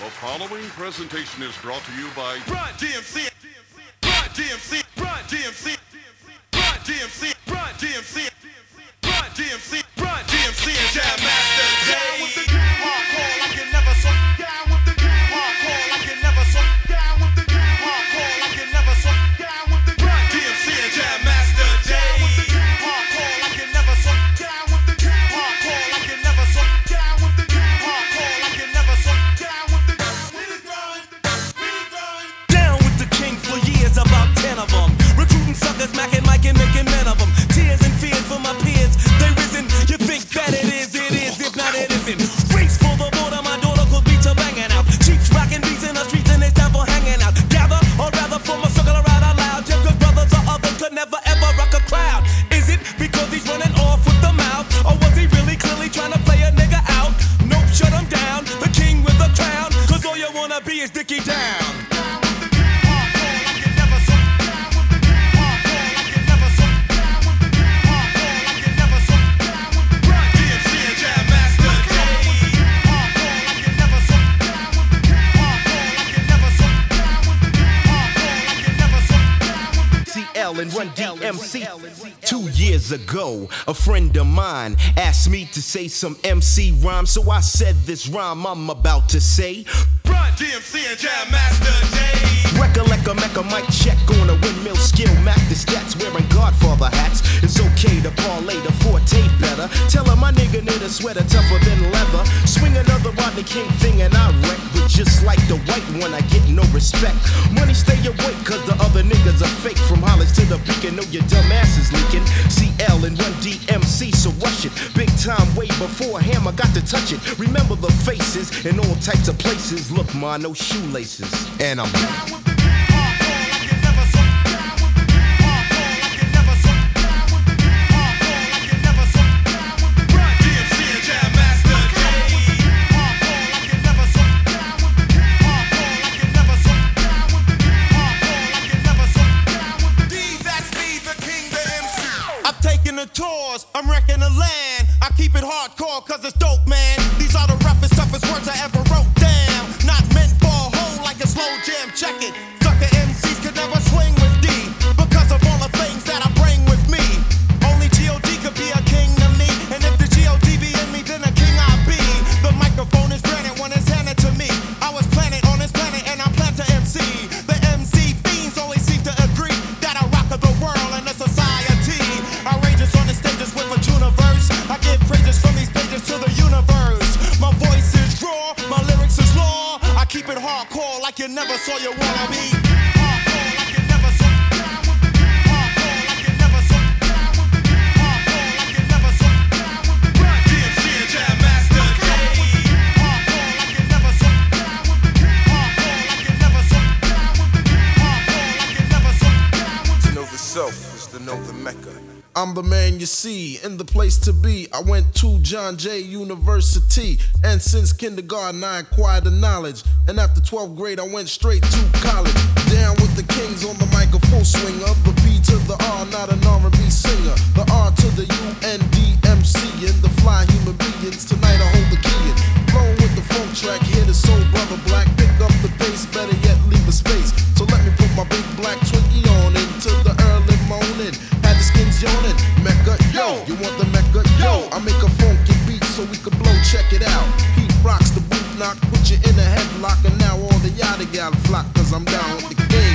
The following presentation is brought to you by Run DMC, Run DMC, Run DMC, Run DMC, Run DMC, Run DMC, Run DMC, and Jam Master Jay. With the hardcore like you never saw. Down with the hardcore like you never saw. Down with the hardcore like you never saw. Down with the Run DMC and Jam Master Jay. With the hardcore like you never saw. Down with the hardcore like you never saw. Down with the hardcore like you never saw. Down with the Down with the king for years, about 10 of them. Recruiting suckers, macking, Mike, and making men of them. Tears and fears for my peers, they risen. You think that it is, if not it isn't. Race for the border, my daughter could beat her banging out. Cheeks rocking beats in the streets and it's time for hanging out. Gather, or rather form a circle around out loud. Just cause brothers or others could never ever rock a crowd. Is it because he's running off with the mouth? Or was he really clearly trying to play a nigga out? Nope, shut him down, the king with the crown. Cause all you wanna be is Dickie down. And Run DMC. 2 years ago, a friend of mine asked me to say some MC rhyme, so I said this rhyme I'm about to say. Run DMC and Jam Master Jay. Recollect a Mecca mic check on a windmill skill. Mac the stats wearing Godfather hats. It's okay to parlay the forte better. Tell her my nigga need a sweater tougher than leather. Swing another Rodney King thing and I wreck. But just like the white one, I get no respect. Money stay awake cause the other niggas are fake. From Hollis to the beacon, know your dumb ass is leaking. CL and Run DMC, so rush it. Big time way before Hammer got to touch it. Remember the faces in all types of places. Look, ma, no shoelaces. And I'm down with the hardcore like you never saw. Down with the hardcore like you never saw. Down with the hardcore like you never saw. Down with the Run DMC and Jam Master Jay. hardcore like you never saw. Down with the hardcore like you never saw. Down with the hardcore like you never saw. Down with the That's me, the king, the MC. I'm taking the tours, I'm wrecking the land. I keep it hardcore cause it's dope, man. These are the roughest, toughest words I ever wrote down. Not meant for a hole like a slow jam, check it. Sucker MCs could never swing with D because of all the things that I bring with me. Only G.O.D. could be a king to me. And if the G.O.D. be in me, then a king I be. The microphone is granted when it's handed to me. I was planted on this planet and I plan to MC. The MC fiends always seem to agree that I rock the world and the society. Outrageous on the stages with a tuna-verse. I give praises from these pages to the universe. My voice is raw, my lyrics is law. I keep it hardcore like you never saw you wanna be. Hardcore like you never saw. Down with the hardcore like you never saw. Down with the hardcore like you never saw. Down with the Run DMC and Jam Master Jay. hardcore like you never saw. Down with the hardcore like you never saw. Down with the hardcore like you never saw. Down with To know the self is to know the Mecca. I'm the man you see, in the place to be. I went to John Jay University, and since kindergarten I acquired the knowledge. And after 12th grade I went straight to college. Down with the kings on the mic, a full swinger. The B to the R, not an R&B singer. The R to the UNDMC, and the fly human beings. Tonight I hold the key in. Flowing with the funk track, hit a soul brother black. Pick up the bass, better yet leave a space. So let me put my big black Twinkie on into the early morning. Had the skins yawning, Mecca, yo. You want the Mecca, yo? I make a funky beat so we can blow, check it out. Pete rocks the boot knock, put you in a headlock. And now all the yada gal flock, cause I'm down with the king.